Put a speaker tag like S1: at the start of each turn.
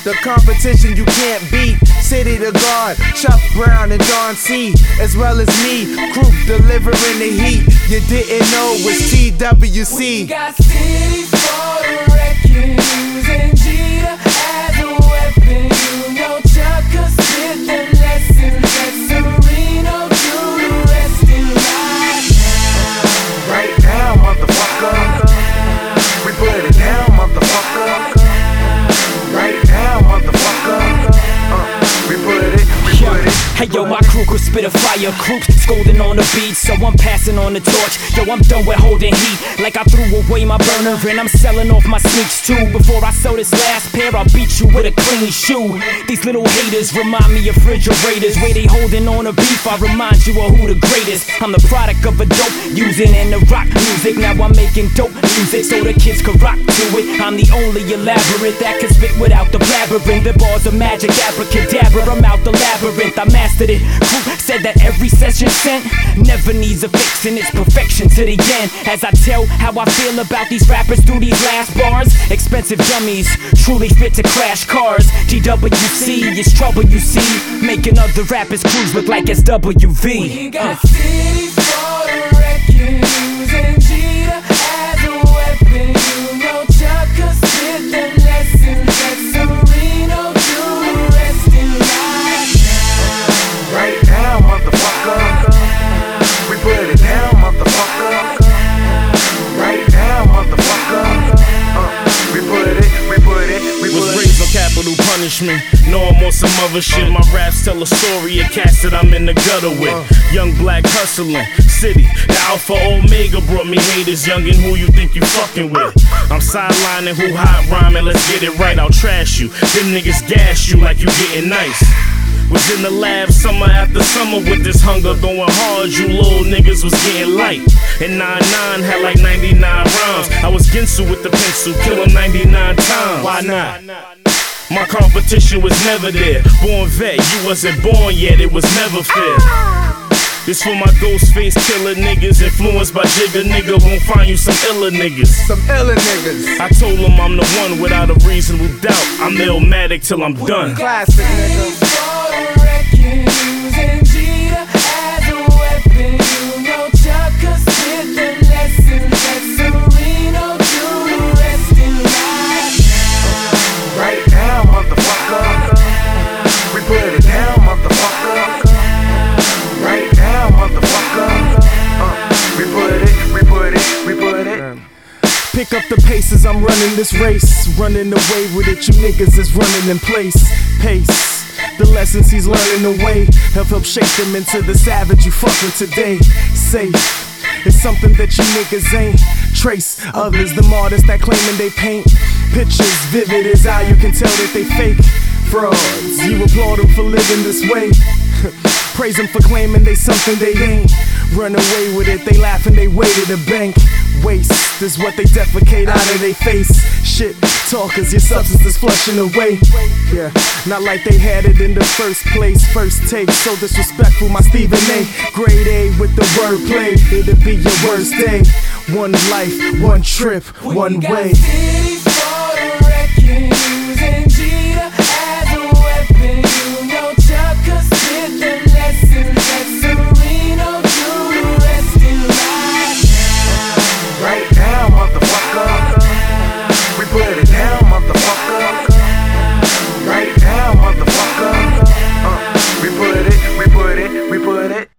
S1: The competition you can't beat. City to God, Chuck Brown and Don C, as well as me. Group delivering the heat. You didn't know was TWC.
S2: We got City for the wrecking, using Jeter as a weapon. You know Chuck spit the lessons that Sereno do the rest in life.
S1: Right now, motherfucker. We put it down, motherfucker. Right now, motherfucker. We put it.
S3: Hey yo, my crew could spit a fire, groups scolding on the beat, so I'm passing on the torch. Yo, I'm done with holding heat, like I threw away my burner and I'm selling off my sneaks too. Before I sell this last pair, I'll beat you with a clean shoe. These little haters remind me of refrigerators, where they holding on to beef, I remind you of who the greatest. I'm the product of a dope using in the rock music. Now I'm making dope music so the kids can rock to it. I'm the only elaborate that can spit without the blabbering. The bars of magic, abracadabra, I'm out the labyrinth, I mastered it. Group said that every session sent never needs a fix, and it's perfection to the end. As I tell how I feel about these rappers through these last bars. Expensive dummies, truly fit to crash cars. GWC is trouble you see, making other rappers' crews look like SWV.
S2: We got City for the wrecking, using Jeter as a weapon. You know Chuck spit the lessons that Sereno do the rest in life.
S1: Right now, motherfucker. We put it down, motherfucker. Right now, motherfucker. We put it.
S4: Was raised on capital punishment. Know I'm on some other shit. My raps tell a story of cats that I'm in the gutter with. Young black hustling, city. The Alpha Omega brought me haters. Youngin', who you think you fucking with? I'm sidelining who hot rhyming. Let's get it right. I'll trash you. Them niggas gas you like you getting nice. Was in the lab summer after summer with this hunger going hard. You little niggas was getting light. And 9-9 had like 99 rounds. I was Ginsu with the pencil, kill him 99 times. Why not? My competition was never there. Born vet, you wasn't born yet, it was never fair. This for my ghost face killer niggas. Influenced by Jigga, nigga won't find you some iller niggas.
S1: Some iller niggas.
S4: I told them I'm the one without a reasonable doubt. I'm Illmatic till I'm done.
S1: Classic niggas.
S2: Using Jeter as a weapon. You know Chuck spit the lessons that Sereno do the rest in life.
S1: Right now, motherfucker. We put it down, motherfucker. Right now, motherfucker. We put it. Pick up the pace as I'm running this race. Running away with it, you niggas is running in place. Pace. The lessons he's learning away have helped shape him into the savage you fucking today. Safe, it's something that you niggas ain't. Trace others, them artists that claiming they paint pictures vivid as how you can tell that they fake. Frauds, you applaud them for living this way. Praise them for claiming they something they ain't. Run away with it, they laughing, they way to the bank. Waste is what they defecate out of their face. Shit talkers, your substance is flushing away. Yeah, not like they had it in the first place. First take, so disrespectul, my Stephen A. Grade A with the wordplay. It'll be your worst day. One life, one trip, one way.
S2: City for the wrecking, using Jeter as a weapon. You know Chuck spit the lessons that Sereno do the rest in life.
S1: Right now, motherfucker. We put it down, motherfucker. Right now, motherfucker. We put it.